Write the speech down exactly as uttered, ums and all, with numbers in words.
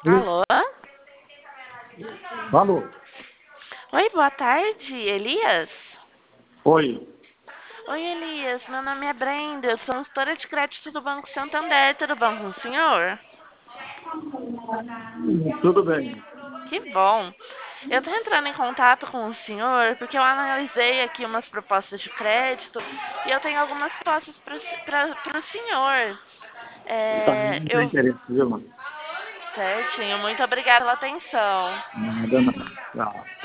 Alô? Alô? Oi, boa tarde, Elias? Oi. Oi, Elias, meu nome é Brenda, eu sou gestora de crédito do Banco Santander, tudo bom com o senhor? Tudo bem. Que bom. Eu estou entrando em contato com o senhor porque eu analisei aqui umas propostas de crédito e eu tenho algumas propostas para o senhor. Tá, É, não tem eu... interesse, viu, mano? Certinho, muito obrigada pela atenção. Nada, não. Tchau.